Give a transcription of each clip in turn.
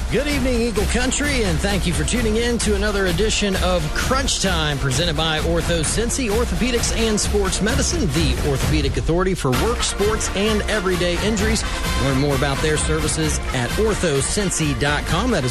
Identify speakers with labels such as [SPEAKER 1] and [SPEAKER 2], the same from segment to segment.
[SPEAKER 1] Good evening, Eagle Country, and thank you for tuning in to another edition of Crunch Time, presented by OrthoCincy, Orthopedics and Sports Medicine, the orthopedic authority for work, sports, and everyday injuries. Learn more about their services at orthocincy.com. That is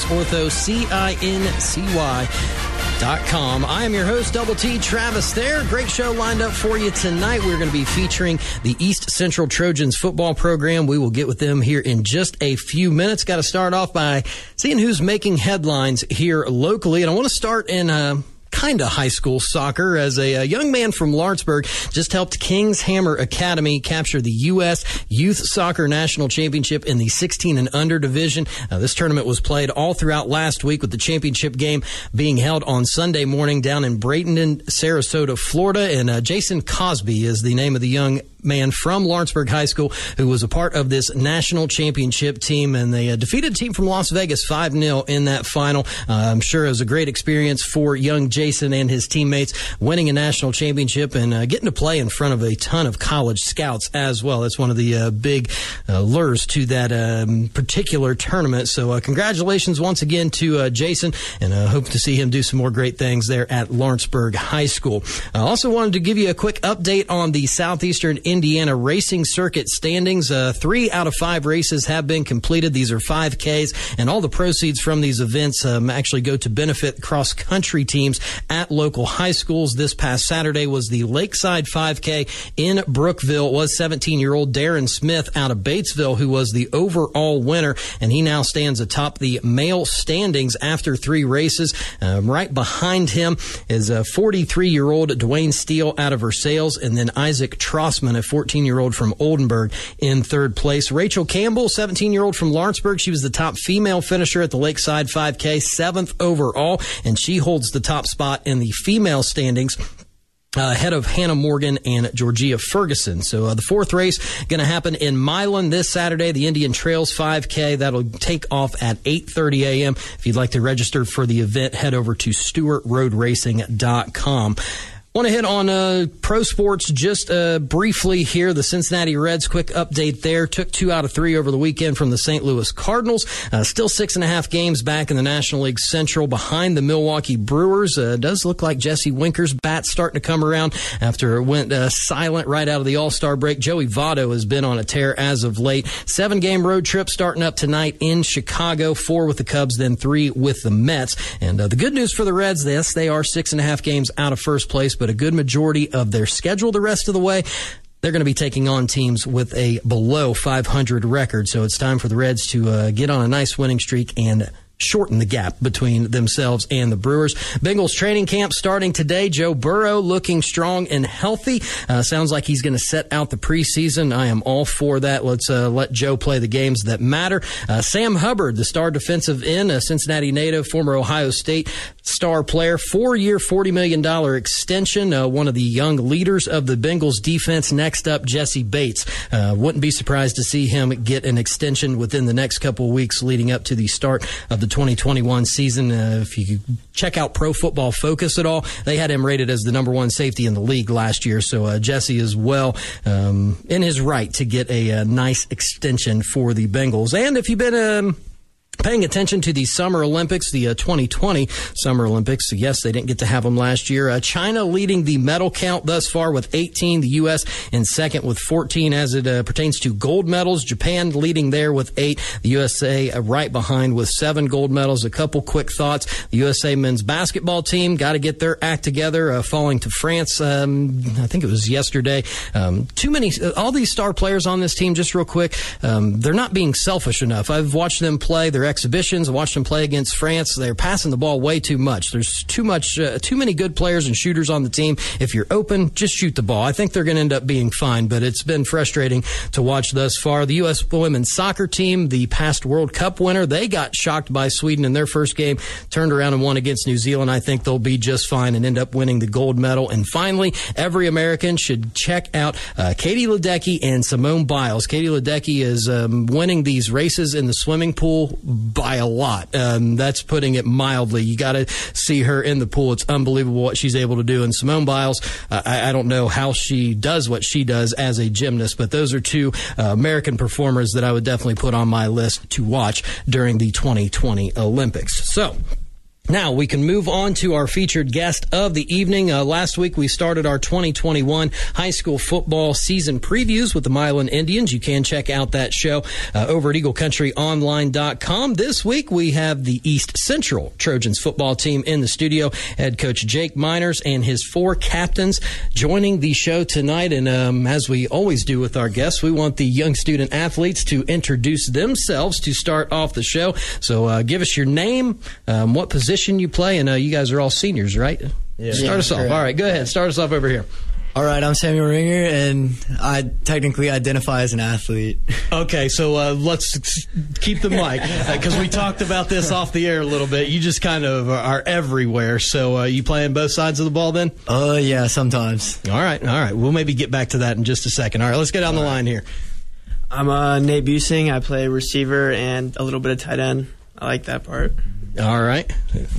[SPEAKER 1] orthocincy.com. I am your host, Double T, Travis Thayer. Great show lined up for you tonight. We're going to be featuring the East Central Trojans football program. We will get with them here in just a few minutes. Got to start off by seeing who's making headlines here locally. And I want to start in kind of high school soccer, as a young man from Lawrenceburg just helped Kings Hammer Academy capture the U.S. Youth Soccer National Championship in the 16 and under division. This tournament was played all throughout last week, with the championship game being held on Sunday morning down in Bradenton, Sarasota, Florida. And Jason Cosby is the name of the young man from Lawrenceburg High School who was a part of this national championship team, and they defeated a team from Las Vegas 5-0 in that final. I'm sure it was a great experience for young Jason and his teammates, winning a national championship and getting to play in front of a ton of college scouts as well. That's one of the big lures to that particular tournament. So congratulations once again to Jason, and hope to see him do some more great things there at Lawrenceburg High School. I also wanted to give you a quick update on the Southeastern Indiana Racing Circuit standings. 3 out of 5 races have been completed. These are 5Ks, and all the proceeds from these events actually go to benefit cross-country teams at local high schools. This past Saturday was the Lakeside 5K in Brookville. It was 17-year-old Darren Smith out of Batesville who was the overall winner, and he now stands atop the male standings after 3 races. Right behind him is 43-year-old Dwayne Steele out of Versailles, and then Isaac Trossman, a 14-year-old from Oldenburg, in 3rd place. Rachel Campbell, 17-year-old from Lawrenceburg. She was the top female finisher at the Lakeside 5K, 7th overall, and she holds the top spot in the female standings, ahead of Hannah Morgan and Georgia Ferguson. So the 4th race going to happen in Milan this Saturday, the Indian Trails 5K. That'll take off at 8:30 a.m. If you'd like to register for the event, head over to StewartRoadRacing.com. Want to hit on pro sports just briefly here. The Cincinnati Reds, quick update there. Took 2 out of 3 over the weekend from the St. Louis Cardinals. Still 6.5 games back in the National League Central behind the Milwaukee Brewers. Does look like Jesse Winker's bat's starting to come around after it went silent right out of the All-Star break. Joey Votto has been on a tear as of late. 7-game road trip starting up tonight in Chicago. 4 with the Cubs, then 3 with the Mets. And the good news for the Reds, yes, they are 6.5 games out of first place, but a good majority of their schedule the rest of the way, they're going to be taking on teams with a below 500 record. So it's time for the Reds to get on a nice winning streak and shorten the gap between themselves and the Brewers. Bengals training camp starting today. Joe Burrow looking strong and healthy. Sounds like he's going to set out the preseason. I am all for that. Let's let Joe play the games that matter. Sam Hubbard, the star defensive end, a Cincinnati native, former Ohio State star player, 4-year, $40 million extension. One of the young leaders of the Bengals defense. Next up, Jesse Bates. Wouldn't be surprised to see him get an extension within the next couple of weeks leading up to the start of the 2021 season. If you check out Pro Football Focus at all, they had him rated as the number 1 safety in the league last year. So Jesse is well in his right to get a nice extension for the Bengals. And if you've been paying attention to the Summer Olympics, the 2020 Summer Olympics. Yes, they didn't get to have them last year. China leading the medal count thus far with 18. The U.S. in second with 14 as it pertains to gold medals. Japan leading there with 8. The USA right behind with 7 gold medals. A couple quick thoughts. The USA men's basketball team got to get their act together, falling to France. I think it was yesterday. Too many, all these star players on this team, just real quick, they're not being selfish enough. I've watched them play their exhibitions. I watched them play against France. They're passing the ball way too much. There's too many good players and shooters on the team. If you're open, just shoot the ball. I think they're going to end up being fine, but it's been frustrating to watch thus far. The U.S. women's soccer team, the past World Cup winner, they got shocked by Sweden in their first game, turned around and won against New Zealand. I think they'll be just fine and end up winning the gold medal. And finally, every American should check out Katie Ledecky and Simone Biles. Katie Ledecky is winning these races in the swimming pool by a lot. That's putting it mildly. You got to see her in the pool. It's unbelievable what she's able to do. And Simone Biles, I don't know how she does what she does as a gymnast, but those are two American performers that I would definitely put on my list to watch during the 2020 Olympics. So now we can move on to our featured guest of the evening. Last week we started our 2021 high school football season previews with the Milan Indians. You can check out that show over at EagleCountryOnline.com. This week we have the East Central Trojans football team in the studio. Head coach Jake Miners and his 4 captains joining the show tonight. And as we always do with our guests, we want the young student athletes to introduce themselves to start off the show. So give us your name, what position you play, and you guys are all seniors, right?
[SPEAKER 2] Yeah.
[SPEAKER 1] Start us off. All right, go ahead. Start us off over here.
[SPEAKER 2] All right, I'm Samuel Ringer, and I technically identify as an athlete.
[SPEAKER 1] Okay, so let's keep the mic, because we talked about this off the air a little bit. You just kind of are everywhere. So you playing both sides of the ball then?
[SPEAKER 2] Yeah, sometimes.
[SPEAKER 1] All right. We'll maybe get back to that in just a second. All right, let's get down the line here.
[SPEAKER 3] I'm Nate Busing. I play receiver and a little bit of tight end. I like that part.
[SPEAKER 1] All right.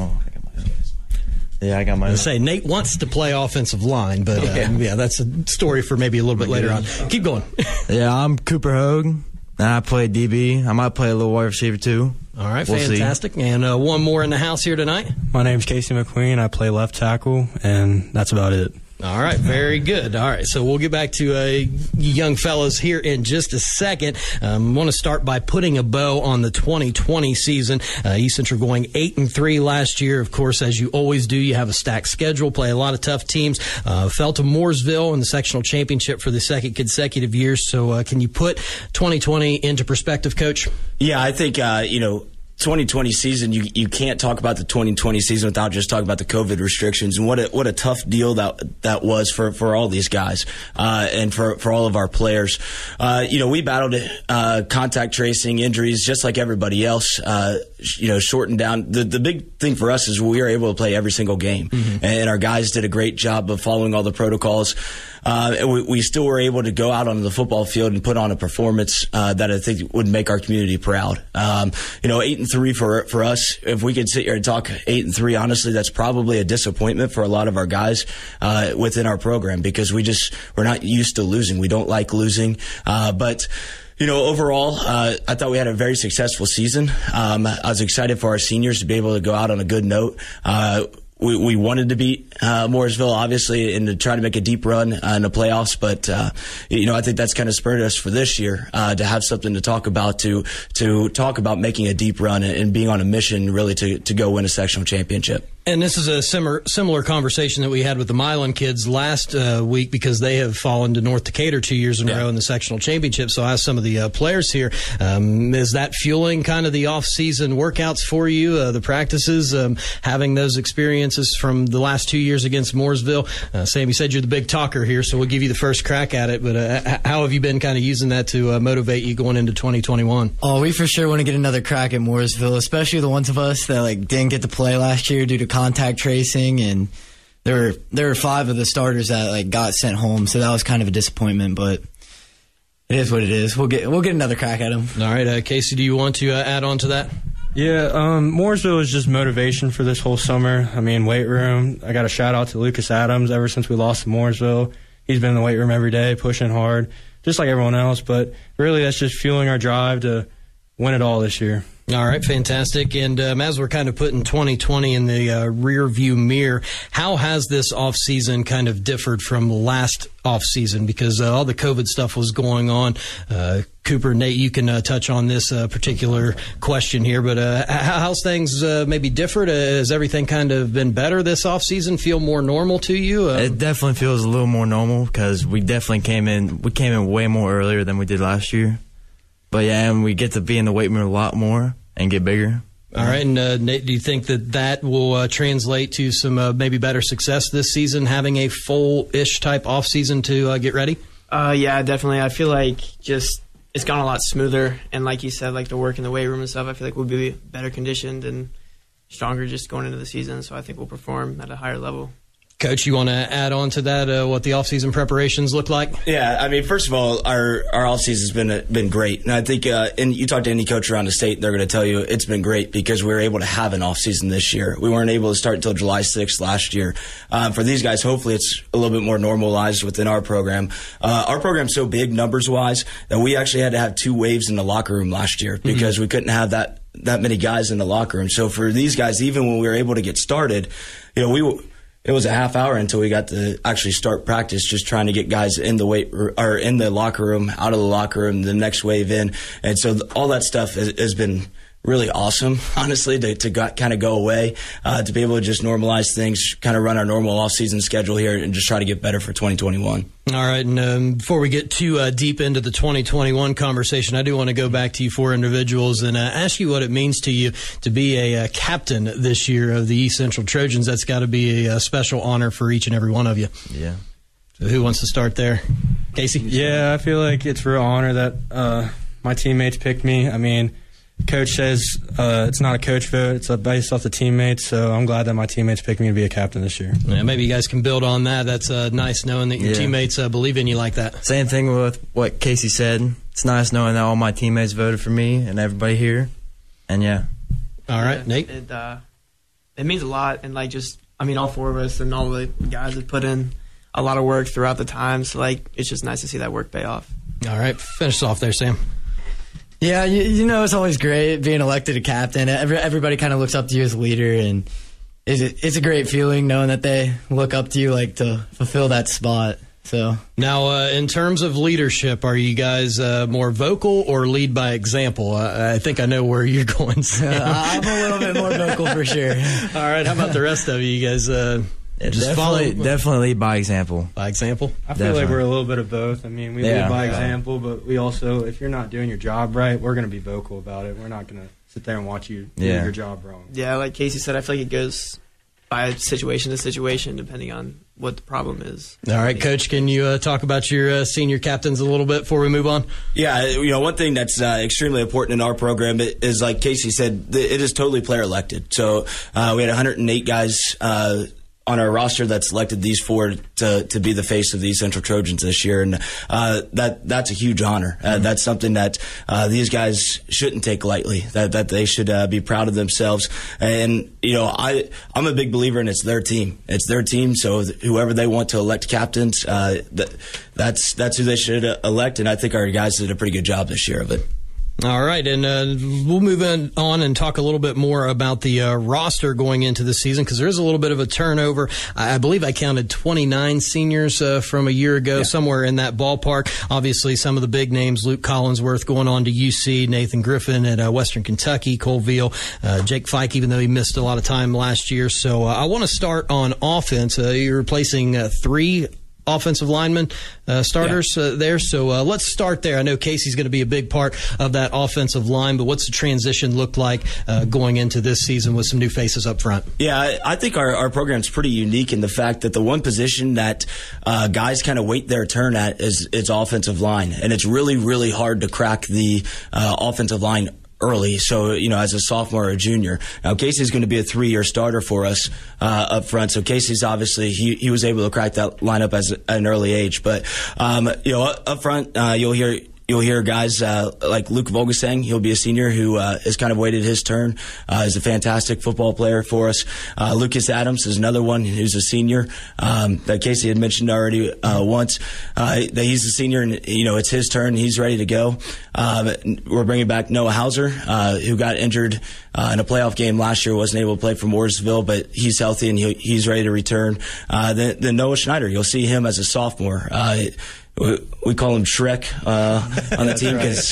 [SPEAKER 4] Yeah, I got mine.
[SPEAKER 1] Say Nate wants to play offensive line, but yeah, that's a story for maybe a little bit later on. Keep going.
[SPEAKER 4] Yeah, I'm Cooper Hogue, and I play DB. I might play a little wide receiver too.
[SPEAKER 1] All right, fantastic. And one more in the house here tonight.
[SPEAKER 5] My name's Casey McQueen. I play left tackle, and that's about it.
[SPEAKER 1] All right, very good. All right, so we'll get back to young fellas here in just a second. I want to start by putting a bow on the 2020 season. East Central going 8-3 last year. Of course, as you always do, you have a stacked schedule, play a lot of tough teams. Fell to Mooresville in the sectional championship for the second consecutive year. So can you put 2020 into perspective, Coach?
[SPEAKER 6] Yeah, I think, 2020 season, you can't talk about the 2020 season without just talking about the COVID restrictions and what a tough deal that was for all these guys and for all of our players. We battled contact tracing, injuries, just like everybody else. Shortened down. The big thing for us is we were able to play every single game, and our guys did a great job of following all the protocols. And we still were able to go out onto the football field and put on a performance that I think would make our community proud. 8-3 for us. If we could sit here and talk 8-3, honestly, that's probably a disappointment for a lot of our guys within our program, because we're not used to losing. We don't like losing, but. Overall, I thought we had a very successful season. I was excited for our seniors to be able to go out on a good note. We wanted to beat Mooresville, obviously, and to try to make a deep run in the playoffs. But I think that's kind of spurred us for this year to have something to talk about, to talk about making a deep run and being on a mission really to go win a sectional championship.
[SPEAKER 1] And this is a similar conversation that we had with the Milan kids last week, because they have fallen to North Decatur 2 years in a row in the sectional championship. So I asked some of the players here, is that fueling kind of the off-season workouts for you, the practices, having those experiences from the last 2 years against Mooresville? Sam, you said you're the big talker here, so we'll give you the first crack at it. But how have you been kind of using that to motivate you going into 2021?
[SPEAKER 2] Oh, we for sure want to get another crack at Mooresville, especially the ones of us that didn't get to play last year due to contact tracing, and there were 5 of the starters that got sent home, so that was kind of a disappointment, but it is what it is. We'll get another crack at them.
[SPEAKER 1] All right, Casey, do you want to add on to that?
[SPEAKER 5] Yeah, Mooresville is just motivation for this whole summer. I mean, weight room. I got a shout out to Lucas Adams. Ever since we lost to Mooresville, he's been in the weight room every day, pushing hard, just like everyone else. But really, that's just fueling our drive to win it all this year.
[SPEAKER 1] All right, fantastic. And as we're kind of putting 2020 in the rear view mirror, how has this offseason kind of differed from last offseason? Because all the COVID stuff was going on. Cooper, Nate, you can touch on this particular question here, but how's things maybe different? Has everything kind of been better this offseason? Feel more normal to you?
[SPEAKER 4] It definitely feels a little more normal, because we definitely came in way more earlier than we did last year. But yeah, and we get to be in the weight room a lot more and get bigger.
[SPEAKER 1] All right, and Nate, do you think that will translate to some maybe better success this season, having a full-ish type off-season to get ready?
[SPEAKER 3] Yeah, definitely. I feel like just it's gone a lot smoother, and like you said, the work in the weight room and stuff, I feel like we'll be better conditioned and stronger just going into the season, so I think we'll perform at a higher level.
[SPEAKER 1] Coach, you want to add on to that, what the offseason preparations look like?
[SPEAKER 6] Yeah, I mean, first of all, our offseason's been great. And I think and you talk to any coach around the state, they're going to tell you it's been great because we were able to have an offseason this year. We weren't able to start until July 6th last year. For these guys, hopefully it's a little bit more normalized within our program. Our program's so big numbers-wise that we actually had to have 2 waves in the locker room last year because we couldn't have that many guys in the locker room. So for these guys, even when we were able to get started, it was a half hour until we got to actually start practice, just trying to get guys in the in the locker room, out of the locker room, the next wave in. And so all that stuff has been really awesome, honestly, to kind of go away, to be able to just normalize things, kind of run our normal off-season schedule here and just try to get better for 2021.
[SPEAKER 1] All right, and before we get too deep into the 2021 conversation, I do want to go back to you 4 individuals and ask you what it means to you to be a captain this year of the East Central Trojans. That's got to be a special honor for each and every one of you.
[SPEAKER 4] Yeah.
[SPEAKER 1] So who wants to start there? Casey?
[SPEAKER 5] Yeah, I feel like it's a real honor that my teammates picked me. I mean, Coach says it's not a coach vote. It's based off the teammates, so I'm glad that my teammates picked me to be a captain this year.
[SPEAKER 1] Yeah, maybe you guys can build on that. That's nice knowing that your teammates believe in you like that.
[SPEAKER 4] Same thing with what Casey said. It's nice knowing that all my teammates voted for me and everybody here. And, yeah.
[SPEAKER 1] All right, Nate?
[SPEAKER 3] It means a lot, and, all 4 of us and all the guys have put in a lot of work throughout the time, so, it's just nice to see that work pay off.
[SPEAKER 1] All right, finish off there, Sam.
[SPEAKER 2] Yeah, it's always great being elected a captain. Everybody kind of looks up to you as a leader, and it's a great feeling knowing that they look up to you to fulfill that spot. So
[SPEAKER 1] now, in terms of leadership, are you guys more vocal or lead by example? I think I know where you're going, Sam.
[SPEAKER 2] I'm a little bit more vocal for sure.
[SPEAKER 1] All right, how about the rest of you guys? Just
[SPEAKER 4] definitely lead by example.
[SPEAKER 1] By example?
[SPEAKER 5] I feel like we're a little bit of both. I mean, we lead by example, but we also, if you're not doing your job right, we're going to be vocal about it. We're not going to sit there and watch you do your job wrong.
[SPEAKER 3] Yeah, like Casey said, I feel like it goes by situation to situation depending on what the problem is.
[SPEAKER 1] All right, Coach, can you talk about your senior captains a little bit before we move on?
[SPEAKER 6] Yeah, one thing that's extremely important in our program is, like Casey said, it is totally player elected. So we had 108 guys on our roster that selected these 4 to be the face of the East Central Trojans this year, and that's a huge honor. That's something that these guys shouldn't take lightly. That they should be proud of themselves. And I'm a big believer in it's their team. It's their team. So whoever they want to elect captains, that's who they should elect. And I think our guys did a pretty good job this year of it.
[SPEAKER 1] All right, and we'll move on and talk a little bit more about the roster going into the season because there is a little bit of a turnover. I believe I counted 29 seniors from a year ago, somewhere in that ballpark. Obviously, some of the big names, Luke Collinsworth going on to UC, Nathan Griffin at Western Kentucky, Colville, Jake Fike, even though he missed a lot of time last year. So I want to start on offense. You're replacing 3 offensive linemen starters there. So let's start there. I know Casey's going to be a big part of that offensive line, but what's the transition look like going into this season with some new faces up front?
[SPEAKER 6] Yeah, I think our program's pretty unique in the fact that the one position that guys kind of wait their turn at is offensive line. And it's really, really hard to crack the offensive line early, so as a sophomore or a junior. Now Casey's going to be a 3-year starter for us up front. So Casey's obviously he was able to crack that lineup at an early age. But up front, you'll hear guys like Luke Volgesang. He'll be a senior who has kind of waited his turn. He's a fantastic football player for us. Lucas Adams is another one who's a senior that Casey had mentioned already once. That he's a senior, and it's his turn. He's ready to go. We're bringing back Noah Hauser, who got injured in a playoff game last year. Wasn't able to play for Mooresville, but he's healthy and he's ready to return. Then Noah Schneider. You'll see him as a sophomore. We call him Shrek on the team because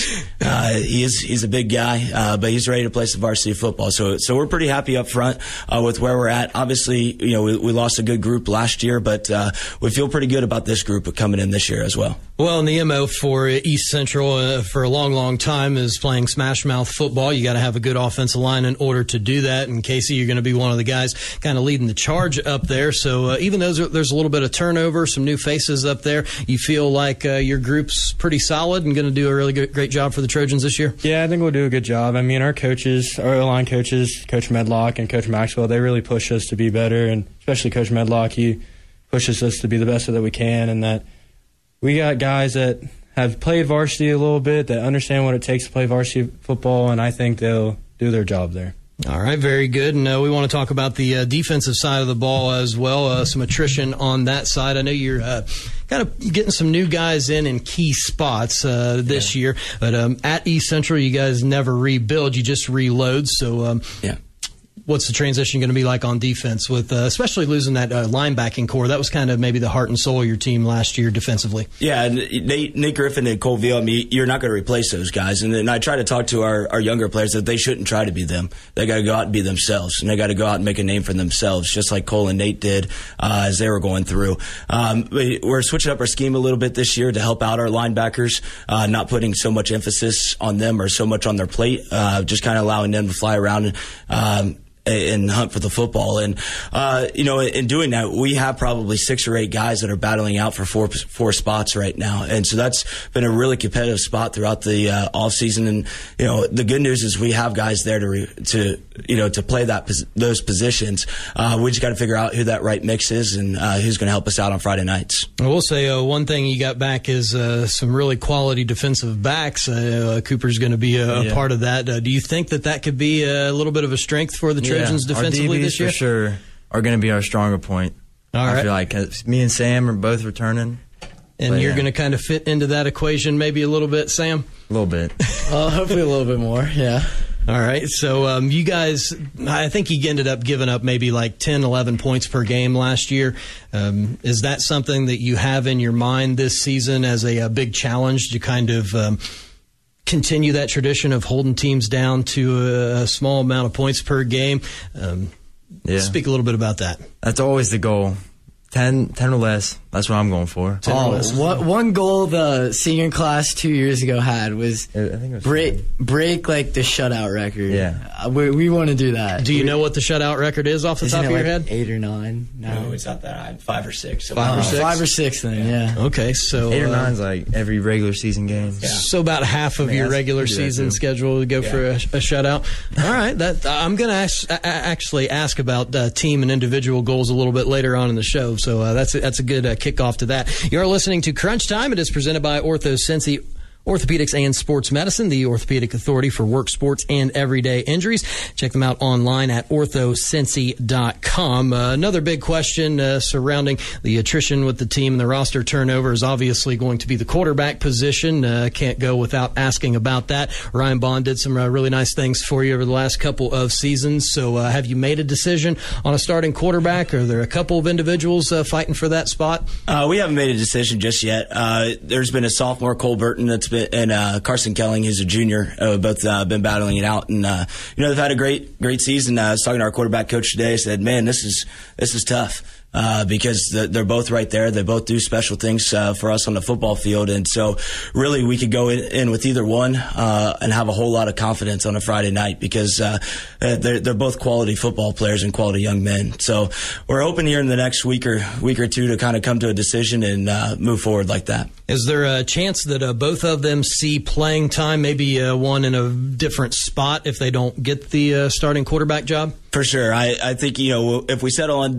[SPEAKER 6] he's a big guy, but he's ready to play some varsity football. So we're pretty happy up front with where we're at. Obviously, we lost a good group last year, but we feel pretty good about this group coming in this year as well.
[SPEAKER 1] Well, and the MO for East Central for a long, long time is playing smash mouth football. You got to have a good offensive line in order to do that. And Casey, you're going to be one of the guys kind of leading the charge up there. So even though there's a little bit of turnover, some new faces up there, you feel like your group's pretty solid and going to do a really great job for the Trojans this year?
[SPEAKER 5] Yeah, I think we'll do a good job. I mean, our coaches, our O-line coaches, Coach Medlock and Coach Maxwell, they really push us to be better. And especially Coach Medlock, he pushes us to be the best that we can, and that we got guys that have played varsity a little bit, that understand what it takes to play varsity football, and I think they'll do their job there.
[SPEAKER 1] All right, very good. And we want to talk about the defensive side of the ball as well, some attrition on that side. I know you're kind of getting some new guys in key spots this year, but at East Central, you guys never rebuild, you just reload. So, what's the transition going to be like on defense with especially losing that linebacking core? That was kind of maybe the heart and soul of your team last year defensively.
[SPEAKER 6] Yeah, Nate Griffin and Cole Veal, you're not going to replace those guys. And then I try to talk to our younger players that they shouldn't try to be them. They got to go out and be themselves, and they got to go out and make a name for themselves, just like Cole and Nate did as they were going through. We're switching up our scheme a little bit this year to help out our linebackers, not putting so much emphasis on them or so much on their plate, just kind of allowing them to fly around and hunt for the football. And, in doing that, we have probably 6 or 8 guys that are battling out for four spots right now. And so that's been a really competitive spot throughout the off season. And, the good news is we have guys there to play those positions. We just got to figure out who that right mix is and who's going to help us out on Friday nights.
[SPEAKER 1] I will say one thing you got back is some really quality defensive backs. Cooper's going to be a part of that. Do you think that could be a little bit of a strength for the Trojans defensively
[SPEAKER 4] our DBs
[SPEAKER 1] this year?
[SPEAKER 4] For sure are going to be our stronger point.
[SPEAKER 1] All right.
[SPEAKER 4] I feel like 'cause me and Sam are both returning.
[SPEAKER 1] And you're going to kind of fit into that equation maybe a little bit, Sam?
[SPEAKER 4] A little bit.
[SPEAKER 2] Hopefully a little bit more, yeah.
[SPEAKER 1] All right. So you guys, I think you ended up giving up maybe like 10, 11 points per game last year. Is that something that you have in your mind this season as a big challenge to kind of continue that tradition of holding teams down to a small amount of points per game? Speak a little bit about that.
[SPEAKER 4] That's always the goal. 10 or less. That's what I'm going for.
[SPEAKER 2] One goal the senior class 2 years ago had was,
[SPEAKER 4] I think it was
[SPEAKER 2] break like the shutout record.
[SPEAKER 4] Yeah.
[SPEAKER 2] We want to do that.
[SPEAKER 1] Do you know what the shutout record is off the top of your head?
[SPEAKER 2] 8 or 9?
[SPEAKER 6] No, it's not that high. 5 or 6.
[SPEAKER 1] 5 or 6?
[SPEAKER 2] 5 or 6 then, yeah.
[SPEAKER 1] Okay, so
[SPEAKER 4] 8 or 9's like every regular season game.
[SPEAKER 6] Yeah.
[SPEAKER 1] So about half of your regular season schedule to go for a shutout. All right, I'm going to actually ask about team and individual goals a little bit later on in the show. So that's a good kickoff to that. You're listening to Crunch Time. It is presented by OrthoSensei Orthopedics and Sports Medicine, the orthopedic authority for work, sports, and everyday injuries. Check them out online at orthosensei.com. Another big question surrounding the attrition with the team and the roster turnover is obviously going to be the quarterback position. Can't go without asking about that. Ryan Bond did some really nice things for you over the last couple of seasons. So have you made a decision on a starting quarterback? Are there a couple of individuals fighting for that spot?
[SPEAKER 6] We haven't made a decision just yet. There's been a sophomore, Cole Burton, that's been, and Carson Kelling, who's a junior, both been battling it out, and they've had a great season. I was talking to our quarterback coach today. Said, "Man, this is tough." Because they're both right there. They both do special things for us on the football field. And so really we could go in with either one and have a whole lot of confidence on a Friday night because they're both quality football players and quality young men. So we're hoping here in the next week or two to kind of come to a decision and move forward like that.
[SPEAKER 1] Is there a chance that both of them see playing time, maybe one in a different spot if they don't get the starting quarterback job?
[SPEAKER 6] For sure. I think, if we settle on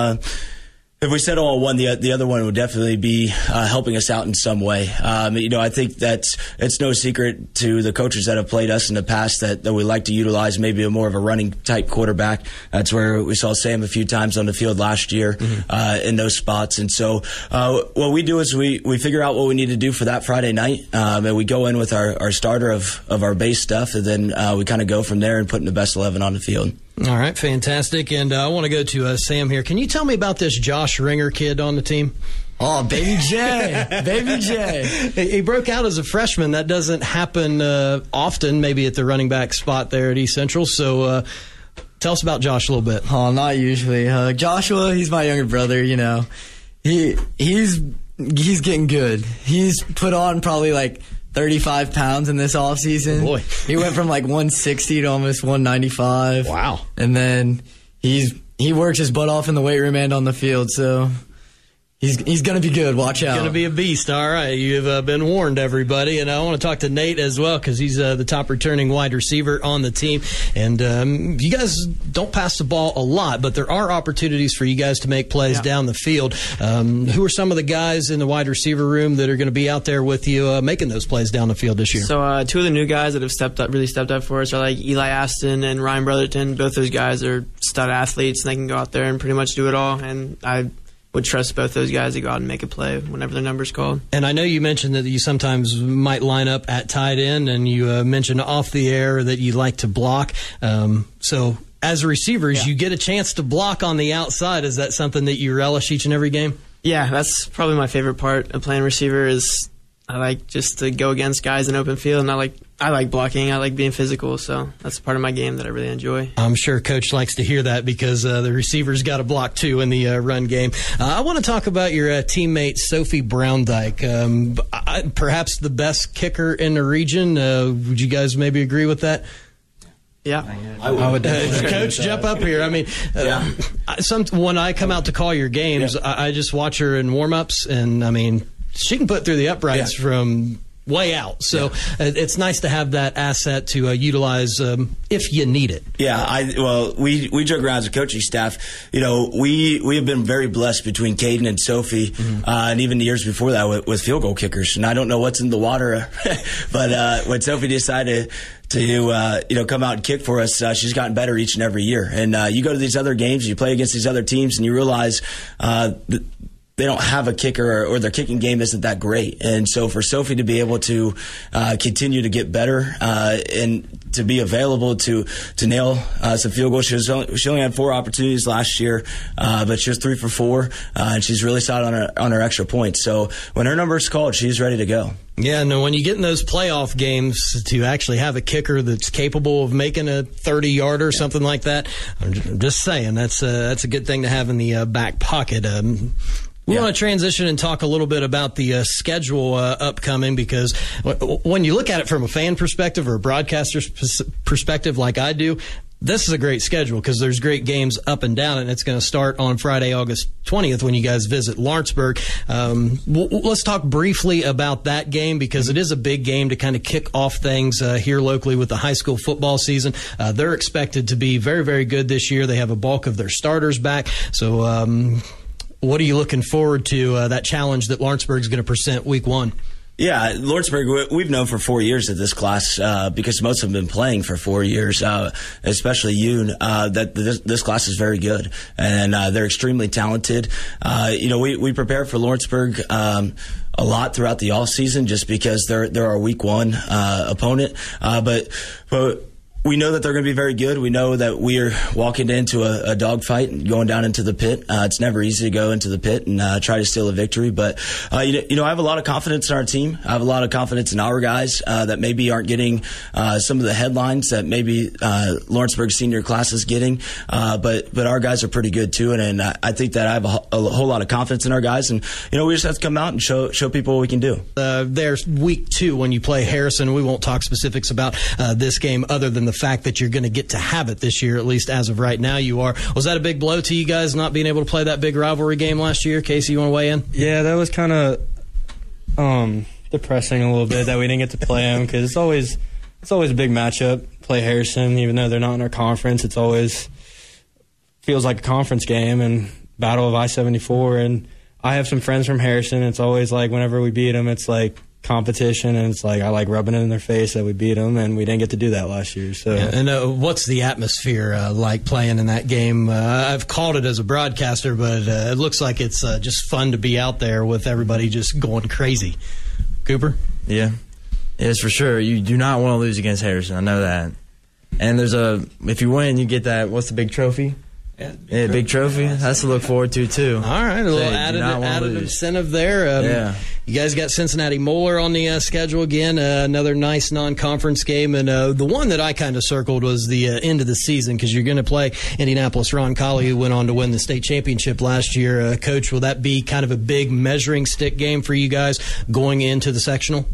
[SPEAKER 6] one, the other one would definitely be helping us out in some way. I think that it's no secret to the coaches that have played us in the past that we like to utilize maybe a more of a running type quarterback. That's where we saw Sam a few times on the field last year in those spots. And so what we do is we figure out what we need to do for that Friday night, and we go in with our starter of our base stuff, and then we kind of go from there and put in the best 11 on the field.
[SPEAKER 1] All right, fantastic. And I want to go to Sam here. Can you tell me about this Josh Ringer kid on the team?
[SPEAKER 2] Oh, Baby J. Baby J.
[SPEAKER 1] He broke out as a freshman. That doesn't happen often, maybe at the running back spot there at East Central. So tell us about Josh a little bit.
[SPEAKER 2] Oh, not usually. Joshua, he's my younger brother, He's getting good. He's put on probably like 35 pounds in this offseason.
[SPEAKER 1] Oh boy.
[SPEAKER 2] He went from like 160 to almost 195.
[SPEAKER 1] Wow.
[SPEAKER 2] And then he works his butt off in the weight room and on the field. So He's going to be good. Watch out.
[SPEAKER 1] Going to be a beast. All right. You've been warned, everybody. And I want to talk to Nate as well because he's the top returning wide receiver on the team. And you guys don't pass the ball a lot, but there are opportunities for you guys to make plays down the field. Who are some of the guys in the wide receiver room that are going to be out there with you making those plays down the field this year?
[SPEAKER 3] So two of the new guys that have really stepped up for us are like Eli Aston and Ryan Brotherton. Both those guys are stud athletes, and they can go out there and pretty much do it all. And I would trust both those guys to go out and make a play whenever their number's called. And
[SPEAKER 1] I know you mentioned that you sometimes might line up at tight end, and you mentioned off the air that you like to block. So as receivers, you get a chance to block on the outside. Is that something that you relish each and every game?
[SPEAKER 3] Yeah, that's probably my favorite part of playing receiver is I like just to go against guys in open field, and I like blocking. I like being physical, so that's part of my game that I really enjoy. I'm
[SPEAKER 1] sure Coach likes to hear that because the receivers got to block too in the run game. I want to talk about your teammate Sophie Browndyke, perhaps the best kicker in the region. Would you guys maybe agree with that?
[SPEAKER 3] Yeah,
[SPEAKER 1] I would. Coach, jump up here. I mean, when I come out to call your games, I just watch her in warm-ups, and I mean, she can put through the uprights from way out. So it's nice to have that asset to utilize if you need it.
[SPEAKER 6] Yeah, we joke around as a coaching staff. You know, we have been very blessed between Caden and Sophie, and even the years before that with field goal kickers. And I don't know what's in the water, but when Sophie decided to come out and kick for us, she's gotten better each and every year. And you go to these other games, you play against these other teams, and you realize they don't have a kicker or their kicking game isn't that great. And so for Sophie to be able to continue to get better and to be available to nail some field goals. She only had 4 opportunities last year, but she was 3 for 4, and she's really solid on her extra points. So when her number is called, she's ready to go.
[SPEAKER 1] Yeah, no, when you get in those playoff games to actually have a kicker that's capable of making a 30-yarder or something like that, I'm just saying that's a good thing to have in the back pocket. We want to transition and talk a little bit about the schedule upcoming, because when you look at it from a fan perspective or a broadcaster's perspective like I do, this is a great schedule because there's great games up and down, and it's going to start on Friday, August 20th when you guys visit Lawrenceburg. Let's talk briefly about that game because it is a big game to kind of kick off things here locally with the high school football season. They're expected to be very, very good this year. They have a bulk of their starters back. So what are you looking forward to, that challenge that Lawrenceburg is going to present week 1?
[SPEAKER 6] Yeah, Lawrenceburg, we've known for 4 years that this class, because most have been playing for 4 years, especially Yoon, that this class is very good, and they're extremely talented. We prepare for Lawrenceburg a lot throughout the off season just because they're our week 1 opponent, but we know that they're going to be very good. We know that we are walking into a dogfight and going down into the pit. It's never easy to go into the pit and try to steal a victory. But, I have a lot of confidence in our team. I have a lot of confidence in our guys that maybe aren't getting some of the headlines that maybe Lawrenceburg senior class is getting. But our guys are pretty good, too. And I think that I have a whole lot of confidence in our guys. And, we just have to come out and show people what we can do.
[SPEAKER 1] There's week 2 when you play Harrison. We won't talk specifics about this game other than the fact that you're going to get to have it this year, at least as of right now you are. Was that a big blow to you guys not being able to play that big rivalry game last year? Casey, you want to weigh in?
[SPEAKER 5] Yeah, that was kind of depressing a little bit that we didn't get to play them because it's always a big matchup. Play Harrison, even though they're not in our conference, it's always feels like a conference game and Battle of I-74. And I have some friends from Harrison. It's always like whenever we beat them, it's like competition, and it's like I like rubbing it in their face that we beat them, and we didn't get to do that last year. So,
[SPEAKER 1] and what's the atmosphere like playing in that game? I've called it as a broadcaster, but it looks like it's just fun to be out there with everybody just going crazy. Cooper?
[SPEAKER 4] Yeah, it's for sure. You do not want to lose against Harrison. I know that. And if you win, you get that. What's the big trophy? Yeah, big trophy. That's to look forward to, too.
[SPEAKER 1] All right, a little added incentive there. You guys got Cincinnati Moeller on the schedule again, another nice non-conference game. And the one that I kind of circled was the end of the season because you're going to play Indianapolis Roncalli, who went on to win the state championship last year. Coach, will that be kind of a big measuring stick game for you guys going into the sectional?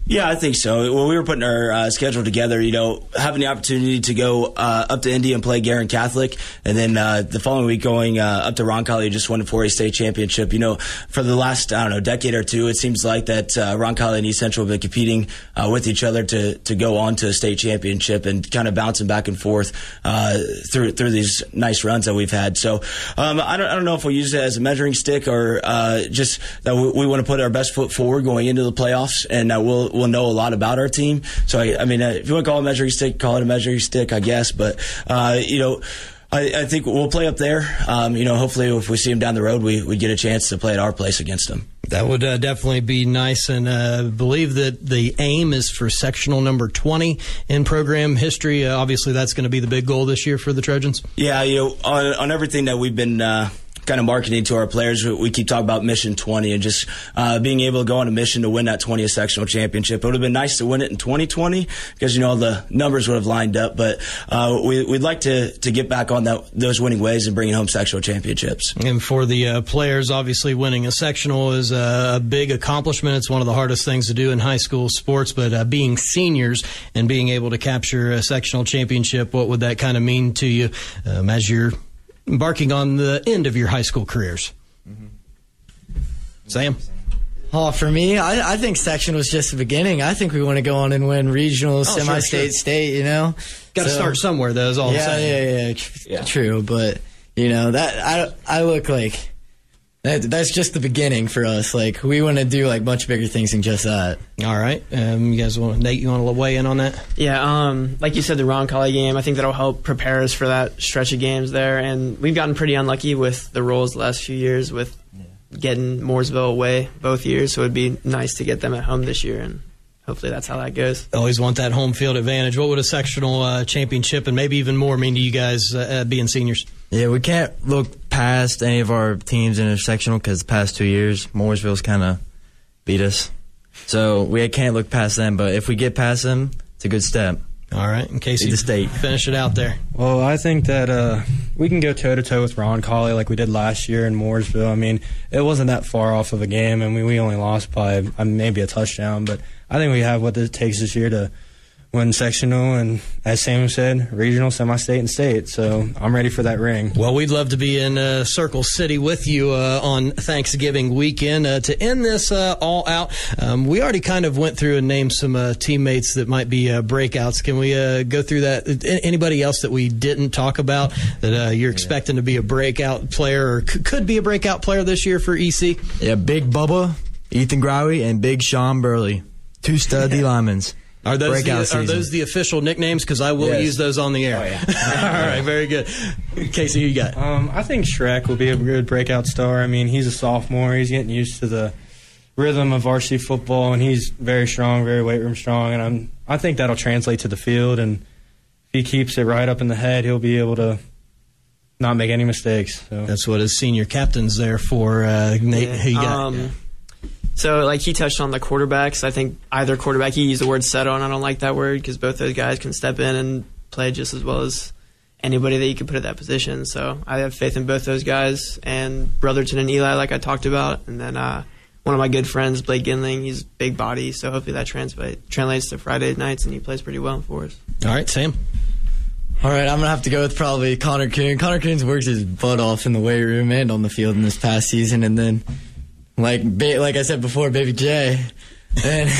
[SPEAKER 6] Yeah, I think so. When we were putting our schedule together, having the opportunity to go up to Indy and play Guerin Catholic, and then the following week going up to Roncalli, just won the 4A state championship. For the last, decade or two, it seems like that Roncalli and East Central have been competing with each other to go on to a state championship and kind of bouncing back and forth through these nice runs that we've had. So I don't know if we'll use it as a measuring stick or just that we want to put our best foot forward going into the playoffs, and we'll know a lot about our team. So, if you want to call it a measuring stick, call it a measuring stick, I guess. But, I think we'll play up there. Hopefully if we see them down the road, we get a chance to play at our place against them.
[SPEAKER 1] That would definitely be nice, and believe that the aim is for sectional number 20 in program history. Obviously, that's going to be the big goal this year for the Trojans.
[SPEAKER 6] Yeah, on everything that we've been kind of marketing to our players, we keep talking about Mission 20 and just being able to go on a mission to win that 20th sectional championship. It would have been nice to win it in 2020 because, the numbers would have lined up. But we'd like to get back on those winning ways and bringing home sectional championships.
[SPEAKER 1] And for the players, obviously winning a sectional is a big accomplishment. It's one of the hardest things to do in high school sports. But being seniors and being able to capture a sectional championship, what would that kind of mean to you as you're embarking on the end of your high school careers? Sam?
[SPEAKER 2] Oh, for me, I think section was just the beginning. I think we want to go on and win regional, semi-state, state, Got
[SPEAKER 1] to start somewhere, though, is all I'm saying.
[SPEAKER 2] Yeah, true. But, that I look like that's just the beginning for us. Like, we want to do, much bigger things than just that.
[SPEAKER 1] All right. You guys Nate, you want to weigh in on that?
[SPEAKER 3] Yeah, like you said, the Roncalli game, I think that'll help prepare us for that stretch of games there. And we've gotten pretty unlucky with the rolls the last few years with getting Mooresville away both years. So it'd be nice to get them at home this year, and hopefully that's how that goes.
[SPEAKER 1] Always want that home field advantage. What would a sectional championship and maybe even more mean to you guys being seniors?
[SPEAKER 4] Yeah, we can't look past any of our teams in a sectional because the past 2 years, Mooresville's kind of beat us. So we can't look past them, but if we get past them, it's a good step.
[SPEAKER 1] All right, in case you finish it out there.
[SPEAKER 5] Well, I think that we can go toe-to-toe with Roncalli like we did last year in Mooresville. I mean, it wasn't that far off of a game, and we only lost by maybe a touchdown, but I think we have what it takes this year to win sectional and, as Sam said, regional, semi-state, and state. So I'm ready for that ring.
[SPEAKER 1] Well, we'd love to be in Circle City with you on Thanksgiving weekend. To end this all out, we already kind of went through and named some teammates that might be breakouts. Can we go through that? Anybody else that we didn't talk about that you're expecting to be a breakout player or could be a breakout player this year for EC?
[SPEAKER 4] Yeah, Big Bubba, Ethan Growy, and Big Sean Burley. 2 stud linemen.
[SPEAKER 1] Are those the official nicknames? Because I will use those on the air. Oh, yeah. All right, very good. Casey, who you got?
[SPEAKER 5] I think Shrek will be a good breakout star. I mean, he's a sophomore. He's getting used to the rhythm of varsity football, and he's very strong, very weight room strong. And I think that'll translate to the field. And if he keeps it right up in the head, he'll be able to not make any mistakes. So.
[SPEAKER 1] That's what his senior captain's there for. Nate, who you got?
[SPEAKER 3] So, he touched on the quarterbacks. I think either quarterback, he used the word settle, and I don't like that word because both those guys can step in and play just as well as anybody that you can put at that position. So I have faith in both those guys, and Brotherton and Eli, like I talked about. And then one of my good friends, Blake Ginling, he's big body, so hopefully that translates to Friday nights, and he plays pretty well for us.
[SPEAKER 1] All right, Sam.
[SPEAKER 2] All right, I'm going to have to go with probably Connor Coon. Connor Coon's worked his butt off in the weight room and on the field in this past season, and then like I said before, Baby J, and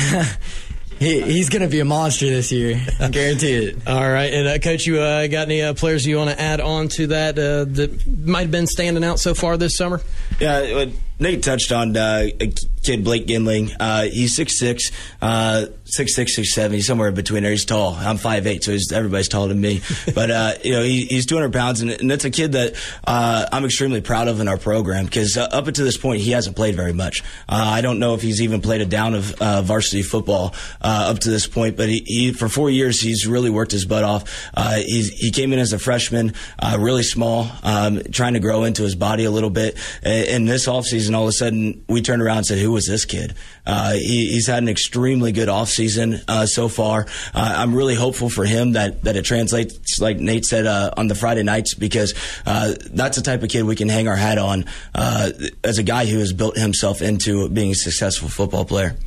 [SPEAKER 2] he's going to be a monster this year. I guarantee it.
[SPEAKER 1] All right, and Coach, you got any players you want to add on to that that might have been standing out so far this summer?
[SPEAKER 6] Yeah, Nate touched on kid Blake Ginling. He's 6'6", 6'6", 6'7". He's somewhere in between there. He's tall. I'm 5'8", so everybody's taller than me. But he's 200 pounds, and that's a kid that I'm extremely proud of in our program because up until this point he hasn't played very much. I don't know if he's even played a down of varsity football up to this point, but he for 4 years he's really worked his butt off. He came in as a freshman, really small, trying to grow into his body a little bit. And this offseason, all of a sudden, we turned around and said, who was this kid? He's had an extremely good offseason so far. I'm really hopeful for him that it translates, like Nate said, on the Friday nights, because that's the type of kid we can hang our hat on as a guy who has built himself into being a successful football player.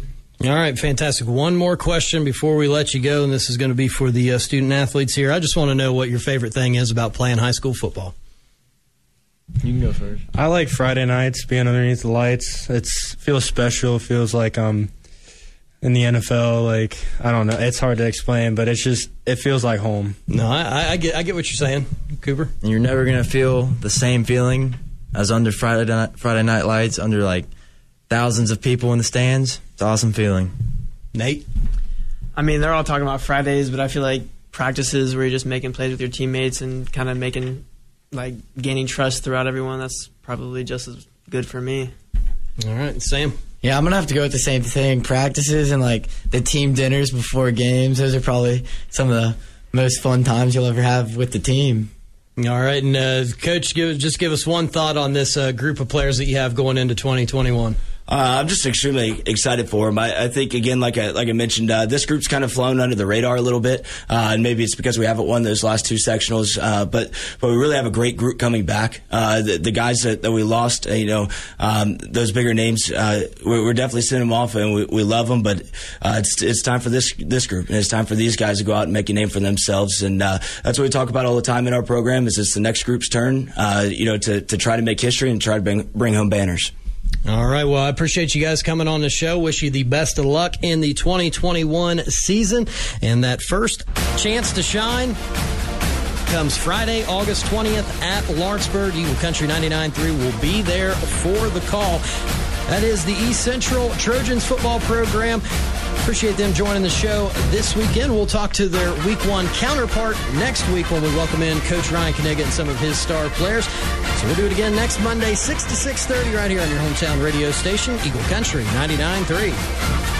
[SPEAKER 1] All right, fantastic. One more question before we let you go, and this is going to be for the student-athletes here. I just want to know what your favorite thing is about playing high school football.
[SPEAKER 4] You can go first.
[SPEAKER 5] I like Friday nights, being underneath the lights. It feels special. It feels like in the NFL. Like, I don't know. It's hard to explain, but it feels like home.
[SPEAKER 1] No, I get what you're saying, Cooper.
[SPEAKER 4] And you're never going to feel the same feeling as under Friday night lights, under like thousands of people in the stands. It's an awesome feeling.
[SPEAKER 1] Nate?
[SPEAKER 3] I mean, they're all talking about Fridays, but I feel like practices where you're just making plays with your teammates and kind of gaining trust throughout everyone, that's probably just as good for me.
[SPEAKER 1] All right, Sam?
[SPEAKER 2] Yeah, I'm going to have to go with the same thing. Practices and, the team dinners before games, those are probably some of the most fun times you'll ever have with the team.
[SPEAKER 1] All right, and Coach, give us one thought on this group of players that you have going into 2021.
[SPEAKER 6] I'm just extremely excited for him. I think, again, like I mentioned, this group's kind of flown under the radar a little bit, and maybe it's because we haven't won those last two sectionals, but we really have a great group coming back. The guys that we lost, those bigger names, we're definitely sending them off, and we love them, but it's time for this group, and it's time for these guys to go out and make a name for themselves, and that's what we talk about all the time in our program, is it's the next group's turn, to try to make history and try to bring home banners.
[SPEAKER 1] All right, well, I appreciate you guys coming on the show. Wish you the best of luck in the 2021 season. And that first chance to shine comes Friday, August 20th at Lawrenceburg. Eagle Country 99.3 will be there for the call. That is the East Central Trojans football program. Appreciate them joining the show this weekend. We'll talk to their Week 1 counterpart next week when we welcome in Coach Ryan Kniggett and some of his star players. So we'll do it again next Monday, 6 to 6:30 right here on your hometown radio station, Eagle Country 99.3.